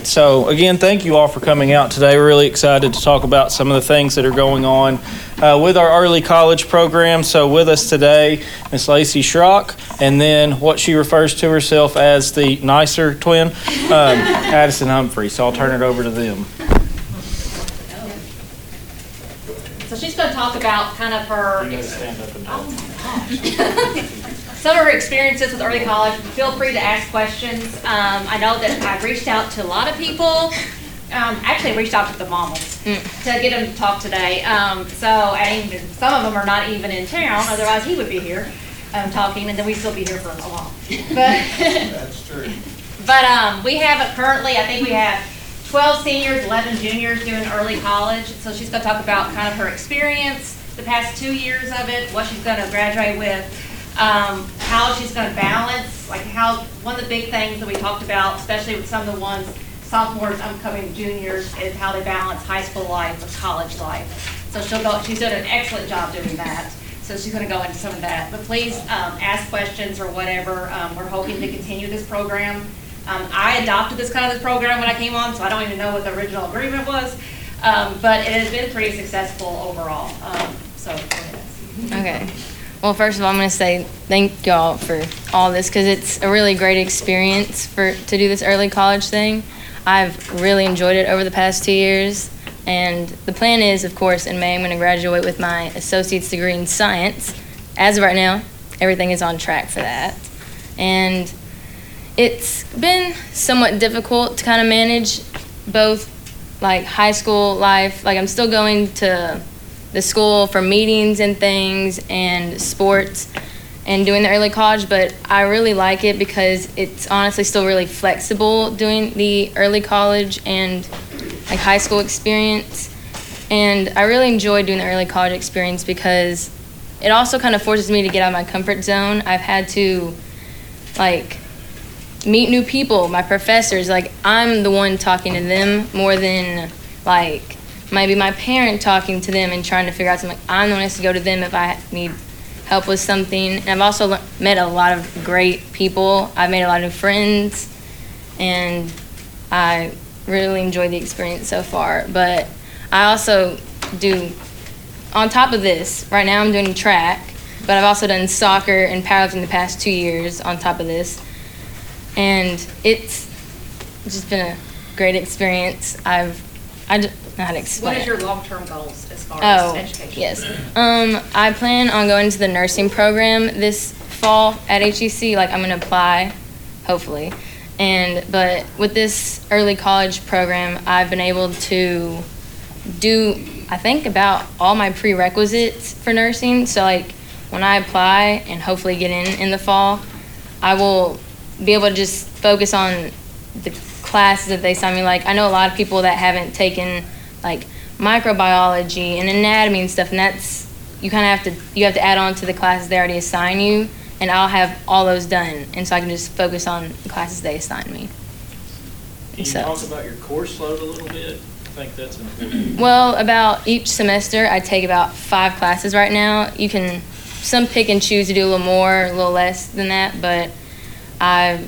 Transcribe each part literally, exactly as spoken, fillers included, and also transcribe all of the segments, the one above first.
right. So again, thank you all for coming out today. We're really excited to talk about some of the things that are going on uh, with our early college program. So with us today, Miss Lacey Schrock, and then what she refers to herself as the nicer twin, um, Addison Humphrey. So I'll turn it over to them. So she's going to talk about kind of her. You gotta stand up and talk. Oh, gosh. Some of her experiences with early college. Feel free to ask questions. Um, I know that I've reached out to a lot of people. Um, actually, I reached out to the mamas mm. to get them to talk today. Um, so, and even, some of them are not even in town. Otherwise, he would be here um, talking, and then we'd still be here for a while. But that's true. But um, we have a, currently, I think we have twelve seniors, eleven juniors doing early college. So she's going to talk about kind of her experience, the past two years of it, what she's going to graduate with. Um, how she's going to balance, like how, one of the big things that we talked about, especially with some of the ones, sophomores, upcoming juniors, is how they balance high school life with college life. So she'll go, she's done an excellent job doing that. So she's going to go into some of that. But please um, ask questions or whatever. Um, we're hoping to continue this program. Um, I adopted this kind of this program when I came on, so I don't even know what the original agreement was. Um, but it has been pretty successful overall. Um, so go ahead. Okay. Well, first of all, I'm going to say thank y'all for all this because it's a really great experience for to do this early college thing. I've really enjoyed it over the past two years. And the plan is, of course, in May I'm going to graduate with my associate's degree in science. As of right now, everything is on track for that. And it's been somewhat difficult to kind of manage both like high school life. Like I'm still going to the school for meetings and things and sports and doing the early college, but I really like it because it's honestly still really flexible doing the early college and like high school experience. And I really enjoy doing the early college experience because it also kind of forces me to get out of my comfort zone. I've had to like meet new people, my professors, like I'm the one talking to them more than like maybe my parent talking to them and trying to figure out something. I'm the one who has to go to them if I need help with something. And I've also le- met a lot of great people. I've made a lot of friends, and I really enjoyed the experience so far. But I also do, on top of this, right now I'm doing track, but I've also done soccer and powerlifting the past two years on top of this. And it's just been a great experience. I've, I just, know how to explain. What is your long-term goals as far oh, as education? Yes. Um, I plan on going to the nursing program this fall at H E C. Like, I'm going to apply, hopefully. And but with this early college program, I've been able to do, I think, about all my prerequisites for nursing. So, like, when I apply and hopefully get in in the fall, I will be able to just focus on the classes that they assign me. Like, I know a lot of people that haven't taken like microbiology and anatomy and stuff, and that's, you kind of have to, you have to add on to the classes they already assign you, and I'll have all those done, and so I can just focus on the classes they assign me. Can you so, talk about your course load a little bit? I think that's important. Well, about each semester, I take about five classes right now. You can, some pick and choose to do a little more, a little less than that, but I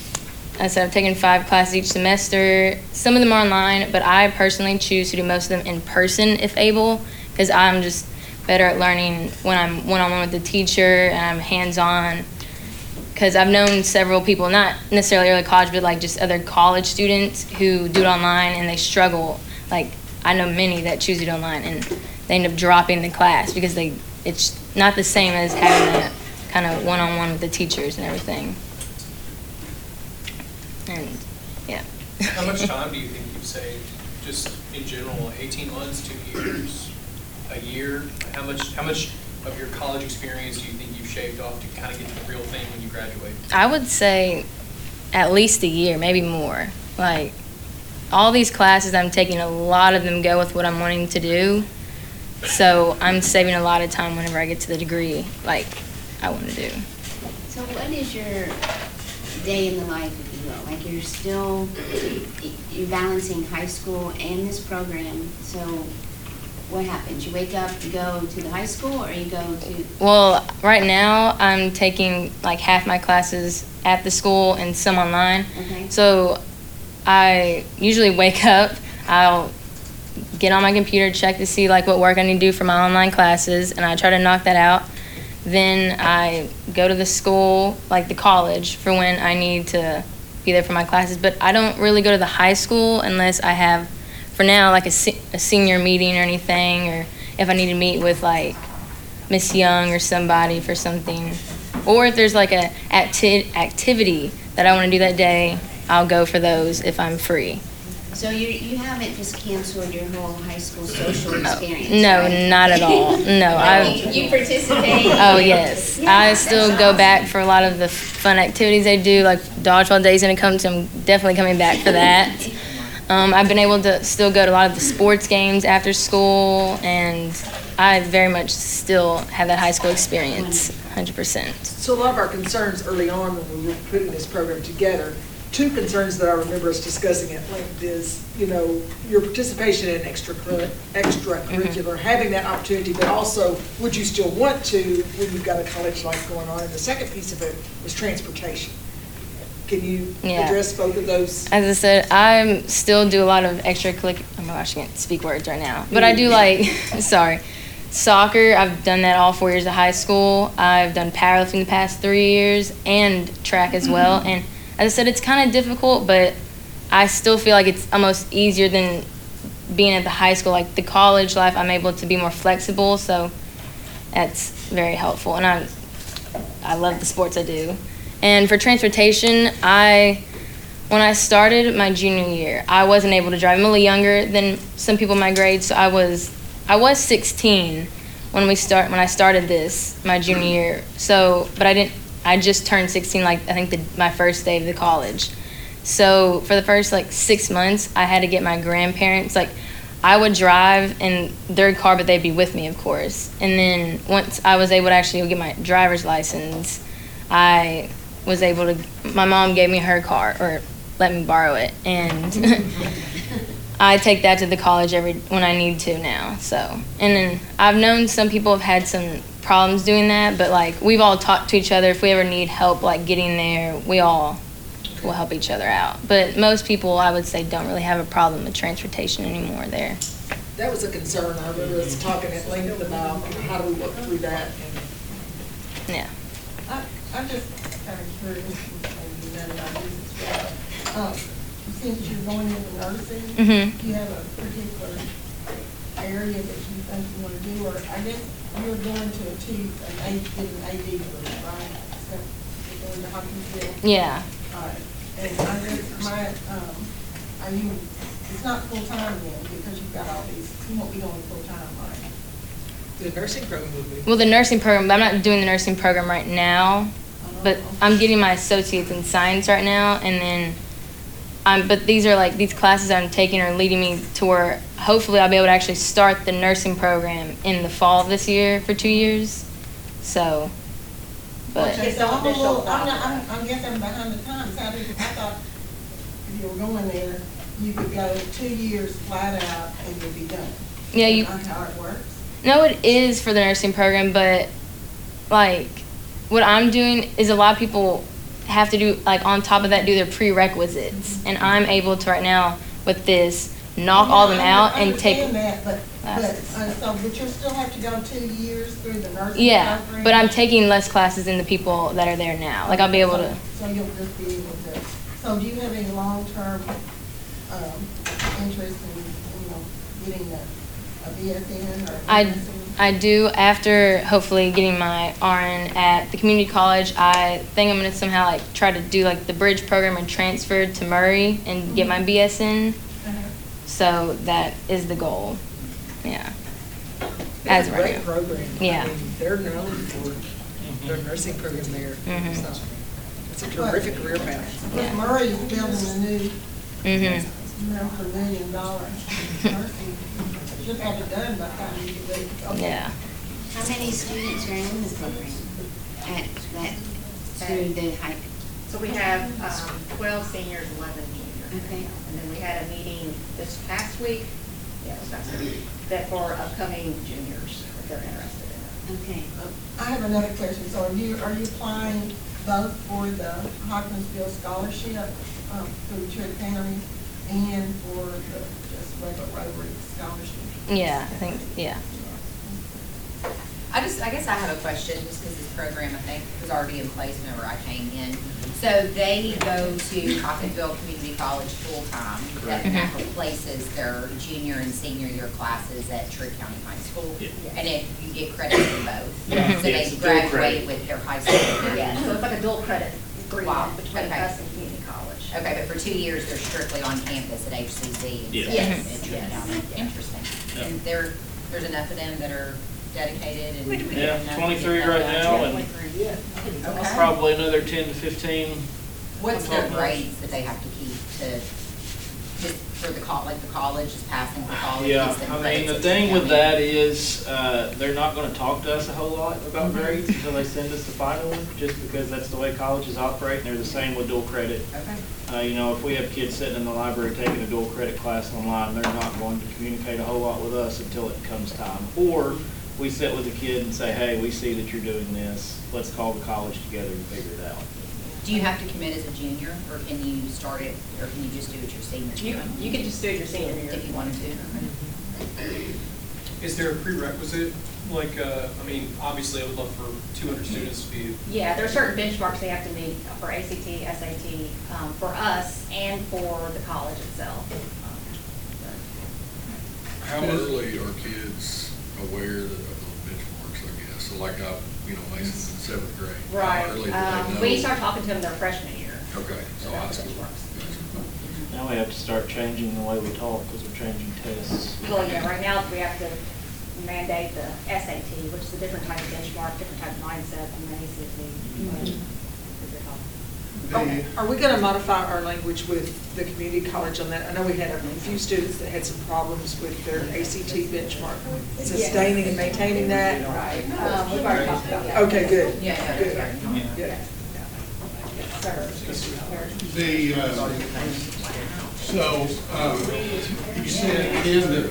I said I've taken five classes each semester. Some of them are online, but I personally choose to do most of them in person if able, because I'm just better at learning when I'm one-on-one with the teacher and I'm hands-on. Because I've known several people, not necessarily early college, but like just other college students who do it online and they struggle. Like, I know many that choose to do it online and they end up dropping the class because they it's not the same as having that kind of one-on-one with the teachers and everything. And yeah. How much time do you think you've saved, just in general, eighteen months, two years, a year? How much how much of your college experience do you think you've shaved off to kind of get to the real thing when you graduate? I would say at least a year, maybe more. Like, all these classes I'm taking, a lot of them go with what I'm wanting to do. So I'm saving a lot of time whenever I get to the degree like I want to do. So what is your day in the life, if you will? Like, you're still, you're balancing high school and this program, so what happens? You wake up, you go to the high school, or you go to... Well, right now I'm taking like half my classes at the school and some online. Okay. So I usually wake up, I'll get on my computer, check to see like what work I need to do for my online classes, and I try to knock that out. Then I go to the school, like the college, for when I need to be there for my classes. But I don't really go to the high school unless I have, for now, like a, se- a senior meeting or anything, or if I need to meet with like Miss Young or somebody for something. Or if there's like a acti- activity that I want to do that day, I'll go for those if I'm free. So you, you haven't just canceled your whole high school social experience, No, right? not at all. No, I I. mean, you participate. Oh yes, Yeah, I that's still go awesome. back for a lot of the fun activities they do. Like dodgeball day's gonna come, so I'm definitely coming back for that. Um, I've been able to still go to a lot of the sports games after school, and I very much still have that high school experience, one hundred percent. So a lot of our concerns early on when we were putting this program together, two concerns that I remember us discussing at length is, you know, your participation in extracurricular, extracurricular, having that opportunity, but also, would you still want to when you've got a college life going on? And the second piece of it was transportation. Can you Yeah. address both of those? As I said, I still do a lot of extracurricular. Oh my gosh, I can't speak words right now. But I do like, sorry, soccer. I've done that all four years of high school. I've done powerlifting the past three years and track as well. And as I said, it's kind of difficult, but I still feel like it's almost easier than being at the high school. Like the college life, I'm able to be more flexible, so that's very helpful. And I, I love the sports I do. And for transportation, I, when I started my junior year, I wasn't able to drive. I'm a little younger than some people in my grade, so I was, I was sixteen when we start when I started this my junior year. So, but I didn't. I just turned sixteen, like I think the, my first day of the college. So for the first like six months, I had to get my grandparents. Like I would drive in their car, but they'd be with me, of course. And then once I was able to actually get my driver's license, I was able to. My mom gave me her car, or let me borrow it, and I take that to the college every when I need to now. So, and then I've known some people have had some problems doing that, but like we've all talked to each other. If we ever need help, like getting there, we all will help each other out. But most people, I would say, don't really have a problem with transportation anymore there. That was a concern. I remember us talking at length about how do we work through that. And Yeah. I, I'm just kind of curious, and you know about this as well. Um, since you're going into nursing, Mhm. do you have a particular area that you think you want to do, or I guess you're going to achieve an A, get an A D degree, right? So you're going to Hopkinsville. Yeah. All right. And I guess my, um, are you, it's not full-time then, because you've got all these, you won't be going full-time, right? the nursing program would be. Well, the nursing program, I'm not doing the nursing program right now, but I'm getting my associates in science right now, and then I'm, but these are like, these classes I'm taking are leading me to where hopefully I'll be able to actually start the nursing program in the fall of this year for two years. So, but, Okay, so I'm a little, I'm not, I'm, I guess I'm behind the times. How did, I thought if you were going there, you could go two years flat out and you'd be done. yeah, you, That's not how it works. no, it is for the nursing program, but like, what I'm doing is a lot of people have to do, like, on top of that, do their prerequisites. And I'm able to right now, with this, knock all them Yeah, I out and take. understand that, but, but, classes. uh, so, but you'll still have to go two years through the nursing Yeah, program? but I'm taking less classes than the people that are there now. Like, I'll be able to, So you'll just be able to, so do you have any long-term, um, interest in, you know, getting a, a B S N or? I, M S N? I do, after hopefully getting my R N at the community college, I think I'm gonna somehow like try to do like the bridge program and transfer to Murray and get my B S N. Uh-huh. So that is the goal, yeah. It's As a right great now. program. Yeah. I mean, they're known for their nursing program there. Mhm. So it's a terrific career path. But Yeah. Murray is building a new, Mhm. multi-million dollar nursing. Should have it done by the time you get ready to go. Yeah. How many students are in the program at that, through the high? So we have um, twelve seniors, eleven juniors. Okay. And then we had a meeting this past week, yeah, it was past week, that for upcoming juniors, if they're interested in it. Okay. I have another question. So are you, are you applying both for the Hopkinsville scholarship, um, through Cherry County and for the just regular Rotary scholarship. Yeah, I think, yeah. I just, I guess I have a question, just because this program, I think, was already in place whenever I came in. So they go to Coffeyville Community College full-time, that that replaces their junior and senior year classes at Trigg County High School? Yeah. And if you get credit for both? Yeah. So Yeah, it's they a dual credit. graduate with their high school? Yeah, so it's like a dual credit Wow, agreement between okay. us and community college. Okay, but for two years, they're strictly on campus at H C C? Yes. instead of Yes. at Trigg County? Yes. Interesting. Yeah. And there, there's enough of them that are dedicated and? Yeah, enough to twenty-three get right that now, done? and Yeah. Okay. probably another ten to fifteen. What's their grades that they have to keep to, just for the col, like the college is passing for college? Yeah, gets them I mean, credits the at thing with Trigg that is, uh, they're not gonna talk to us a whole lot about grades until they send us the final one, just because that's the way colleges operate, and they're the same with dual credit. County? Okay. Uh, you know, if we have kids sitting in the library taking a dual credit class online, they're not going to communicate a whole lot with us until it comes time. Or we sit with the kid and say, hey, we see that you're doing this, let's call the college together and figure it out. Do you have to commit as a junior, or can you start it, or can you just do it your senior You, year? you can just do it your senior year. If you wanted to? Okay. Is there a prerequisite, like, uh, I mean, obviously, I would love for two hundred students to be, Yeah, there are certain benchmarks they have to meet for A C T, S A T, um, for us and for the college itself. How early are kids aware of those benchmarks, I guess? So like, I, you know, Mason's in seventh grade. Right. How early do they Um, know? we start talking to them their freshman year. Okay, so about high the school. benchmarks. Gotcha. Now we have to start changing the way we talk, because we're changing tests. Well, yeah, right now, we have to mandate the S A T, which is a different type of benchmark, different type of mindset than the A C T. Okay. Are we gonna modify our language with the community college on that? I know we had a few students that had some problems with their A C T benchmark, sustaining and maintaining that. Right, um, we've already talked about that. Okay, good. Yeah, yeah, Good. yeah. Good. Yes, sir. The, uh, so, um, you said ten to,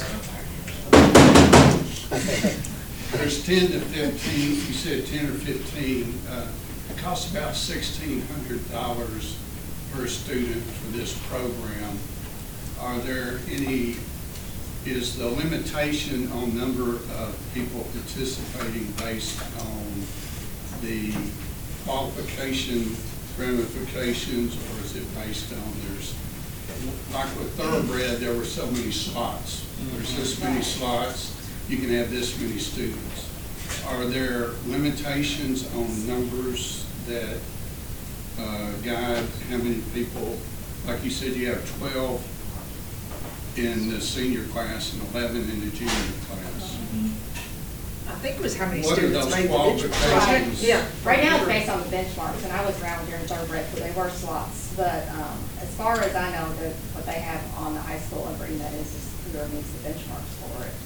there's ten to fifteen, you said ten or fifteen. Uh, It costs about sixteen hundred dollars per student for this program. Are there any, is the limitation on number of people participating based on the qualification ramifications, or is it based on, there's, like with Thoroughbred, there were so many slots. There's this many slots, you can have this many students. Are there limitations on numbers that uh, guide how many people, like you said, you have twelve in the senior class and eleven in the junior class? I think it was how many What are students those made the benchmark. qualifications? Yeah. Right now, it's based on the benchmarks, and I was around during Thoroughbred, so they were slots. But um, as far as I know, the, what they have on the high school and bringing that is just whoever meets the benchmarks for it.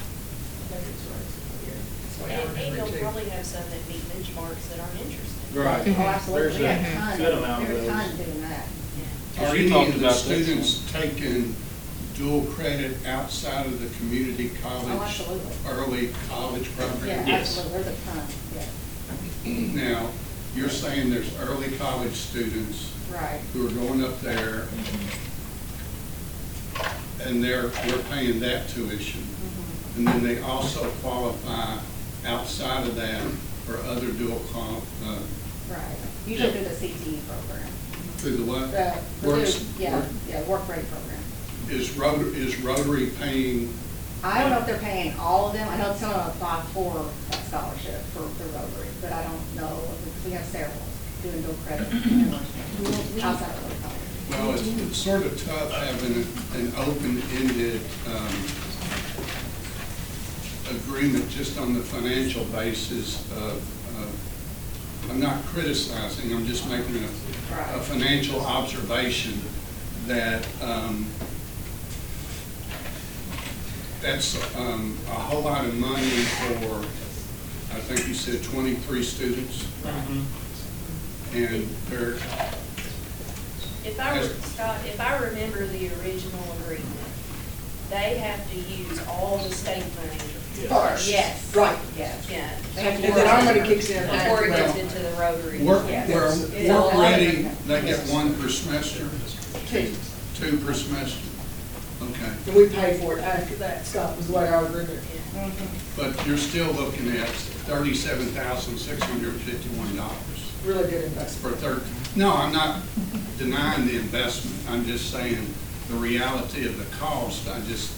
And, and you'll probably have some that meet benchmarks that aren't interested. Right. Oh, absolutely. We There's have a ton, a good amount of there's a ton those. doing that. Are Already any talked of the about this students taking dual credit outside of the community college? Oh, absolutely. Early college Yeah, program? Yes. absolutely, there's a ton, yeah. Now, you're saying there's early college students Right. who are going up there, and they're, we're paying that tuition. Mhm. And then they also qualify outside of that for other dual qual, uh, Right. Usually through the C T E program. through the what? The, the Works- new- yeah, work- yeah, work rate program. Is Rotary, is Rotary paying, I don't know if they're paying all of them. I know some of them apply for that scholarship for the Rotary, but I don't know, because we have several doing dual credit outside of the college. well, it's, it's sort of tough having an open-ended, um, agreement just on the financial basis of, of, I'm not criticizing, I'm just making a, a Right. financial observation that, um, that's, um, a whole lot of money for, I think you said twenty-three students, and they're, If I were, Yes. Scott, if I remember the original agreement, they have to use all the state money first. Yes. Right. Yes. Yeah. And And then our money kicks in. Before it Well, goes into the Rotary. work, Yes. where It's work all- ready, they get one per semester, Two. Two per semester? Okay. And we pay for it after that, Scott, was the way our agreement is. But you're still looking at thirty-seven thousand six hundred fifty-one dollars Really good investment. for third. No, I'm not denying the investment. I'm just saying the reality of the cost. I just,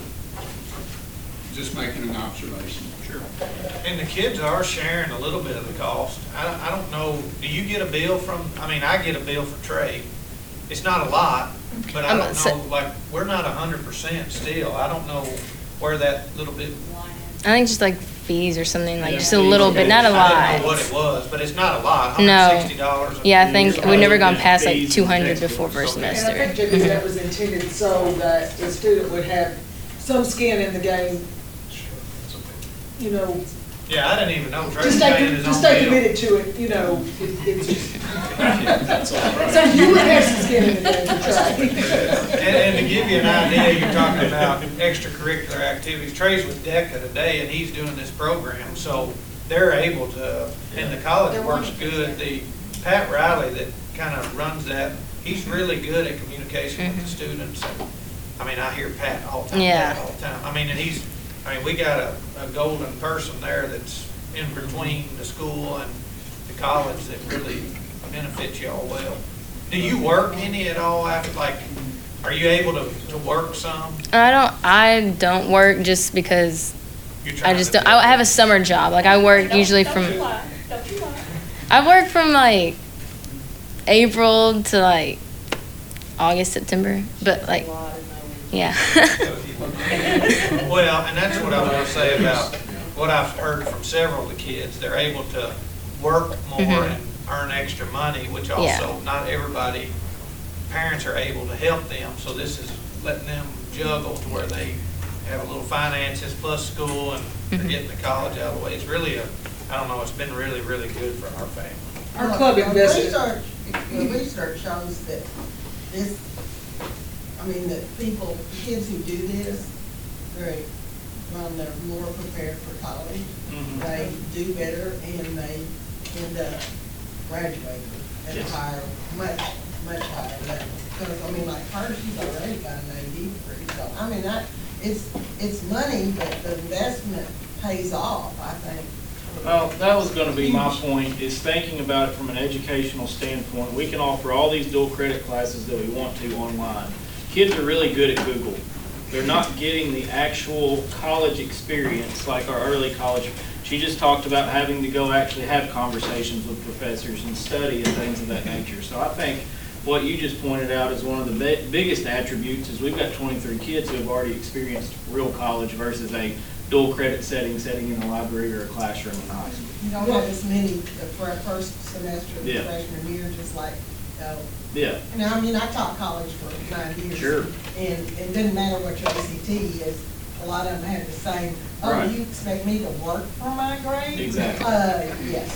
just making an observation. Sure. And the kids are sharing a little bit of the cost. I, don't- I don't know, do you get a bill from, I mean, I get a bill for trade. It's not a lot, but I Um, don't so- know, like, we're not a hundred percent still. I don't know where that little bit. I think just like fees or something, like Yeah, just a fees. little bit, not a I didn't know what lot. it was, but it's not a lot, No. hundred sixty dollars. Yeah, I think we've never gone past like Fees two and hundred textbooks. before first Okay. And I semester. think, J B, that was intended so that the student would have some skin in the game, you know, Yeah, I didn't even know trade just was paying stay, his just own stay bill. committed to it, you know, it- it's just. So you would have some skin in the game to try. And, and to give you an idea, you're talking about extracurricular activities. Trey's with DECA today, and he's doing this program, so they're able to, and the college works good. The, Pat Riley that kind of runs that, he's really good at communication with the students. And I mean, I hear Pat all the time, Yeah. Pat all the time. I mean, and he's, I mean, we got a, a golden person there that's in between the school and the college that really benefits you all well. Do you work any at all after, like, are you able to, to work some? I don't, I don't work just because You're I trying just to don't, I have a summer job. Like I work Don't- usually don't from, you lie. Don't you lie. I work from like April to like August, September, but like, yeah. Well, and that's what I was gonna say about what I've heard from several of the kids. They're able to work more Mhm. and earn extra money, which Yeah. also not everybody, parents are able to help them. So this is letting them juggle to where they have a little finances plus school and they're Mhm. getting the college out of the way. It's really a, I don't know, it's been really, really good for our family. Our club The invested. research- The research shows that this, I mean, that people, kids who do this, very, well, they're more prepared for college. Mhm. They do better and they end up graduating at a Yes. higher, much, much higher level. Because, I mean, like her, she's already got an A D degree, so, I mean, that, it's, it's money, but the investment pays off, I think. Well, that was gonna be my point, is thinking about it from an educational standpoint. We can offer all these dual credit classes that we want to online. Kids are really good at Google. They're not getting the actual college experience like our early college. She just talked about having to go actually have conversations with professors and study and things of that nature. So I think what you just pointed out is one of the bi- biggest attributes is we've got twenty-three kids who have already experienced real college versus a dual credit setting, setting in a library or a classroom in high school. You don't have as many the fir- first semester of the Yeah. freshman year, just like, uh, Yeah, you know, I mean, I taught college for nine years. Sure. And it didn't matter what your A C T is, a lot of them had the same, oh, Right. you expect me to work for my grade? Exactly. Uh, yes.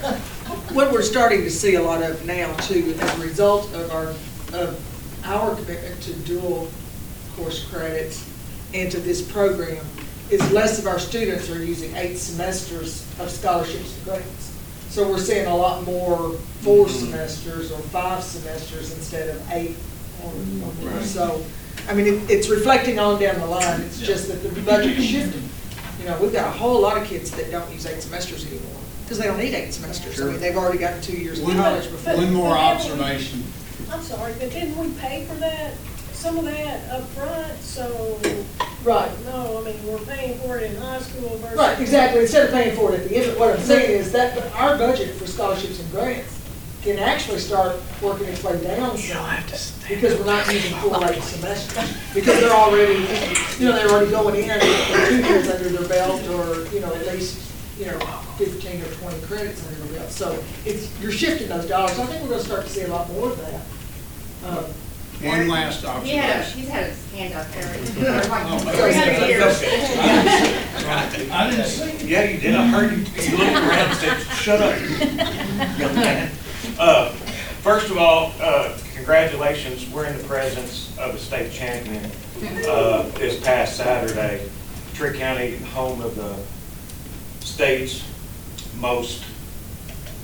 What we're starting to see a lot of now too, as a result of our, of our commitment to dual course credits and to this program, is less of our students are using eight semesters of scholarships and grants. So we're seeing a lot more four semesters or five semesters instead of eight or or more. Right. So, I mean, it, it's reflecting on down the line, it's just that the budget shifted. You know, we've got a whole lot of kids that don't use eight semesters anymore, because they don't need eight semesters. I mean, they've already gotten two years of One- college before. One more observation. I'm sorry, but didn't we pay for that, some of that up front? So, Right. no, I mean, we're paying for it in high school versus. Right, exactly, instead of paying for it at the end, what I'm saying is that our budget for scholarships and grants can actually start working its way down some, because we're not using full eight semesters, because they're already, you know, they're already going in with two years under their belt, or, you know, at least, you know, fifteen or twenty credits under their belt, so it's, you're shifting those dollars, I think we're gonna start to see a lot more of that. Um, One last He had, a- observation. he's had his hand up there. Oh, For three hundred years. I didn't see. Yeah, you did. I heard you. You looked around and said, "Shut up, young man." Uh, First of all, uh, congratulations. We're in the presence of a state champion uh, this past Saturday. Trigg County, home of the state's most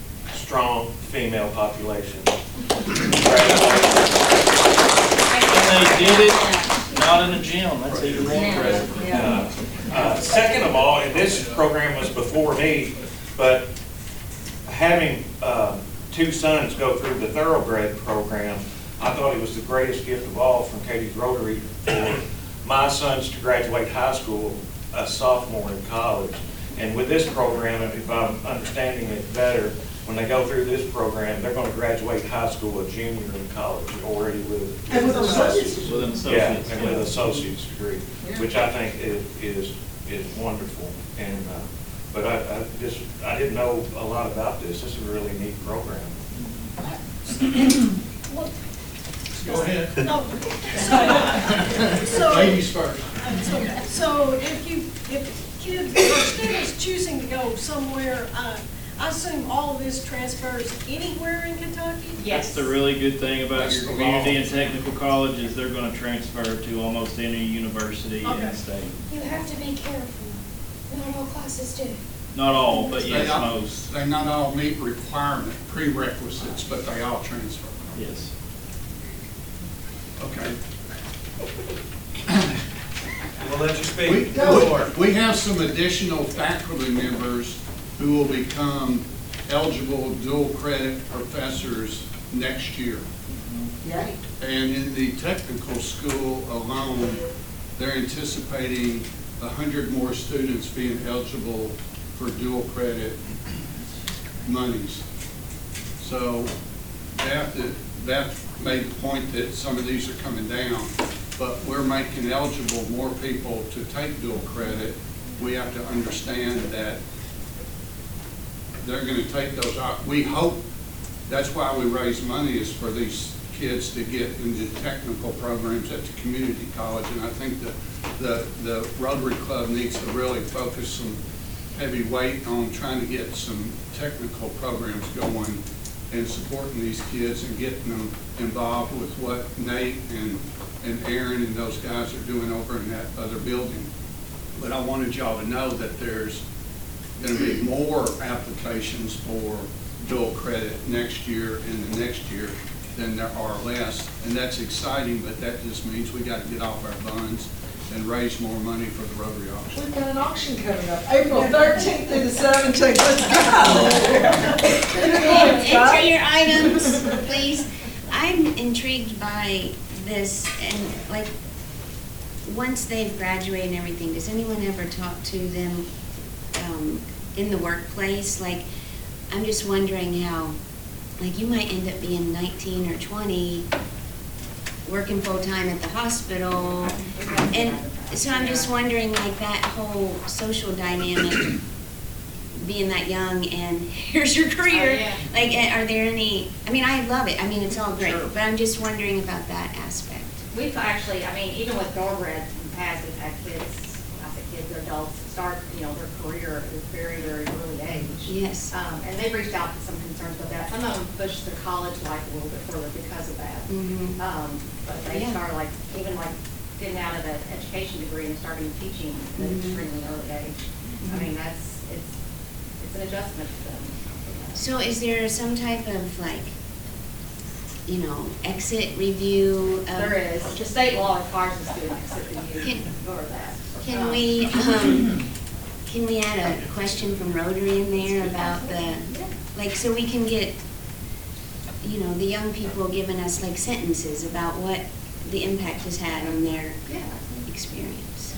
strong female population. Congratulations. they did it, not in a gym, that's even more impressive. Uh, uh, Second of all, and this program was before me, but having uh, two sons go through the thoroughbred program, I thought it was the greatest gift of all from Katie's Rotary for my sons to graduate high school a sophomore in college. And with this program, if I'm understanding it better, when they go through this program, they're going to graduate high school a junior in college already with. And with associates. With an Yeah, associate's. and with an associate's degree, which I think is, is, is wonderful. And, uh, but I, I just, I didn't know a lot about this. This is a really neat program. Go ahead. So- Ladies first. So, so if you, if kids or students choosing to go somewhere, uh, I assume all of this transfers anywhere in Kentucky? That's the really good thing about That's your the community law. and technical college is they're gonna transfer to almost any university in Okay. the state. You have to be careful. Not all classes do. Not all, but They yes, all- most, They not all meet requirement, prerequisites, but they all transfer. yes. Okay. We'll let you We, speak. Go for it. we we have some additional faculty members who will become eligible dual credit professors next year. Yay. And in the technical school alone, they're anticipating a hundred more students being eligible for dual credit monies. So that, that made the point that some of these are coming down, but we're making eligible more people to take dual credit. We have to understand that they're gonna take those out. We hope, that's why we raise money, is for these kids to get into technical programs at the community college. And I think the, the, the Rotary Club needs to really focus some heavy weight on trying to get some technical programs going and supporting these kids and getting them involved with what Nate and, and Aaron and those guys are doing over in that other building. But I wanted y'all to know that there's going to be more applications for dual credit next year and the next year than there are less. And that's exciting, but that just means we got to get off our buns and raise more money for the Rotary auction. We've got an auction coming up, April thirteenth through the seventeenth, let's go. Enter your items, please. I'm intrigued by this, and like, once they've graduated and everything, does anyone ever talk to them um, in the workplace? Like, I'm just wondering how, like, you might end up being nineteen or twenty, working full-time at the hospital, and so I'm just wondering, like, that whole social dynamic, being that young and here's your career, Oh, yeah. like, eh, are there any, I mean, I love it, I mean, it's all great, but I'm just wondering about that aspect. We've actually, I mean, even with thoroughbreds in the past, we've had kids, I say kids, adults, start, you know, their career at a very, very early age. Yes. Um, and they've reached out to some concerns about that. Some of them push their college life a little bit further because of that. Mhm. Um, but they Yeah. start like, even like getting out of an education degree and starting teaching at an Mhm. extremely early age. I mean, that's, it's, it's an adjustment to them. So is there some type of, like, you know, exit review of? There is, the state law requires us to do an exit review Can- for that. Can Um, we, um, can we add a question from Rotary in there about the, like, so we can get, you know, the young people giving us like sentences about what the impact has had on their Yeah. experience?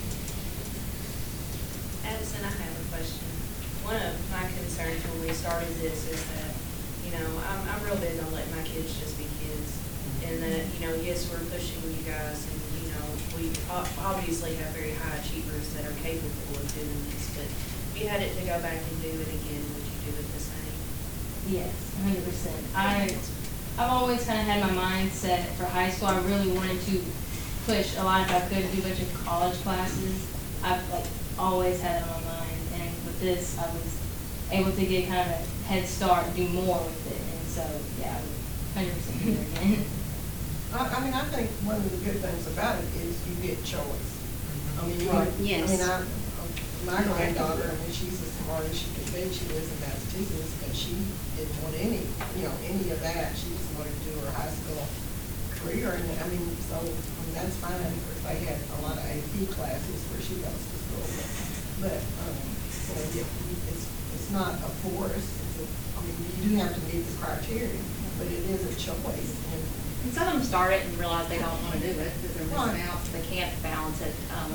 Addison, I have a question. One of my concerns when we started this is that, you know, I'm, I'm real big on letting my kids just be kids. And that, you know, yes, we're pushing you guys and, you know, we o- obviously have very high achievers that are capable of doing this, but if you had it to go back and do it again, would you do it the same? Yes, one hundred percent. I, I've always kind of had my mind set for high school. I really wanted to push a lot if I could, do a bunch of college classes. I've like always had it on my mind, and with this, I was able to get kind of a head start, do more with it, and so, yeah, I would one hundred percent do it again. I, I mean, I think one of the good things about it is you get choice. I mean, you, Right. I Yes. mean, I, my granddaughter, I mean, she's as smart as she can be, she lives in Massachusetts, but she didn't want any, you know, any of that, she just wanted to do her high school career, and, I mean, so, I mean, that's fine, of course, they had a lot of A P classes where she goes to school, but, but, um, so, yeah, it's, it's not a force, it's a, I mean, you do have to meet the criteria, but it is a choice, and And some of them start it and realize they don't want to do it because they're missing Right. out, they can't balance it. Um,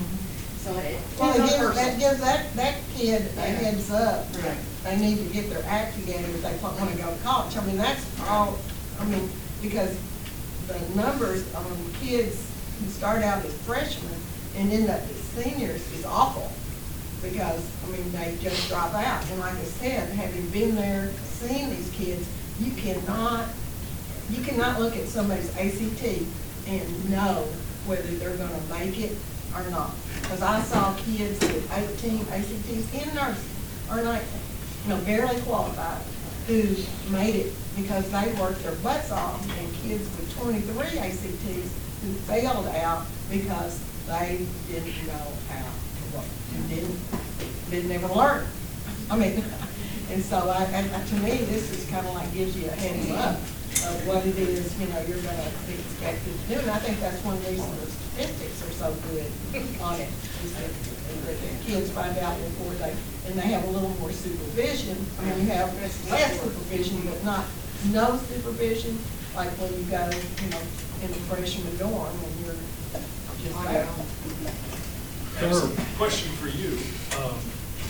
So it well, depends it on gives, that person. gives that, that kid a Yeah. heads up, that Right. they need to get their act together if they want to go to college. I mean, that's all, I mean, because the numbers on kids who start out as freshmen and end up as seniors is awful, because, I mean, they just drop out. And like I said, having been there, seeing these kids, you cannot, you cannot look at somebody's A C T and know whether they're gonna make it or not. Because I saw kids with eighteen A C Ts in nursing, or nineteen, you know, barely qualified, who made it because they worked their butts off, and kids with twenty-three A C Ts who failed out because they didn't know how to work, and didn't, didn't even learn. I mean, and so I, and to me, this is kind of like gives you a heads up of what it is, you know, you're gonna be expected to do. And I think that's one reason the statistics are so good on it, is that, that the kids find out before they, and they have a little more supervision. I mean, you have less supervision, but not no supervision, like when you go, you know, in the freshman dorm and you're just there. There's a question for you. Um,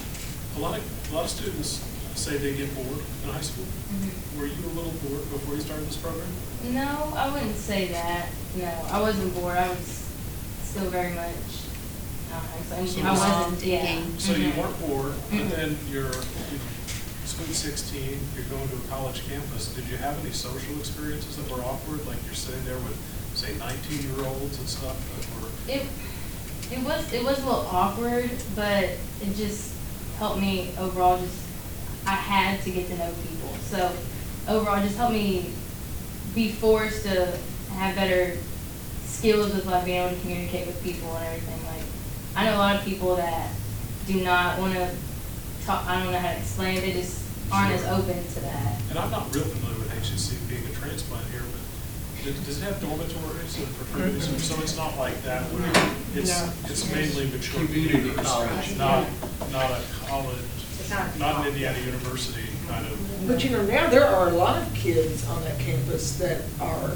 a lot of, a lot of students say they get bored in high school. Mm-hmm. Were you a little bored before you started this program? No, I wouldn't say that. No, I wasn't bored. I was still very much, I don't know, so I wasn't, yeah. So you Mhm. weren't bored, Mhm. but then you're, you know, sweet sixteen, you're going to a college campus. Did you have any social experiences that were awkward? Like you're sitting there with, say, nineteen-year-olds and stuff that were... It, it was, it was a little awkward, but it just helped me overall just, I had to get to know people. So overall, it just helped me be forced to have better skills with like being able to communicate with people and everything. Like, I know a lot of people that do not want to talk, I don't know how to explain it, they just aren't as open to that. And I'm not real familiar with H C C being a transplant here, but does- does it have dormitories and fraternities? Mhm. So it's not like that where it's, No. it's mainly mature Community years, college. not, not a college, It's not- not an Indiana University kind of. But you know, now there are a lot of kids on that campus that are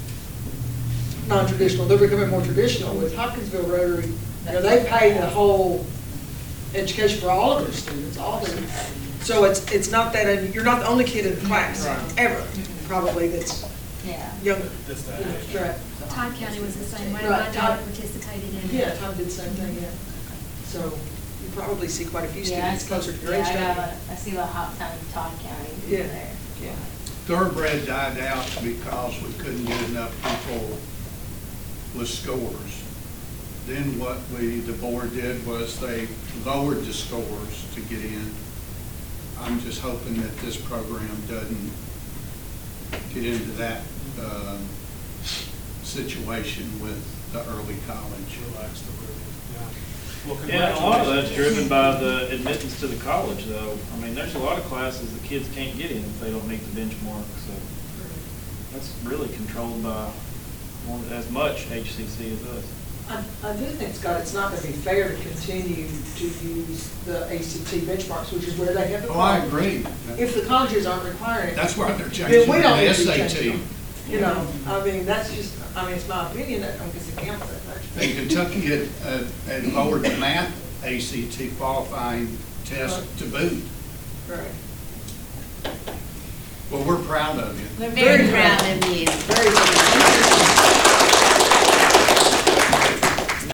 non-traditional. They're becoming more traditional with Hopkinsville Rotary. You know, they pay the whole education for all of their students, all of them. So it's, it's not that, and you're not the only kid in the class, Right. ever, probably, that's Yeah. younger. That's that You know, age. right. Todd County was the same way. Right, My Todd- daughter participated in it. Yeah, Tom did the same thing, yeah. So you probably see quite a few Yeah, I students see- closer to your yeah, age. I don't got, a- I see a lot of Hop Town, Todd County people Yeah. there. you? Yeah. Thoroughbred died out because we couldn't get enough people with scores. Then what we, the board did was they lowered the scores to get in. I'm just hoping that this program doesn't get into that, um, situation with the early college. Relaxed a little, yeah. Well, Yeah, a lot of that's congratulations. driven by the admittance to the college, though. I mean, there's a lot of classes the kids can't get in if they don't meet the benchmark, so that's really controlled by more, as much H C C as us. I, I do think, Scott, it's not going to be fair to continue to use the A C T benchmarks, which is where they have the. Oh, I problem. agree. If the colleges aren't requiring it. That's why they're then changing we the don't need to S A change T. them. You know, I mean, that's just, I mean, it's my opinion, that, because it counts that much. And Kentucky had, uh, had lowered the math A C T qualifying test to boot. Right. Well, we're proud of you. We're very proud of you. Very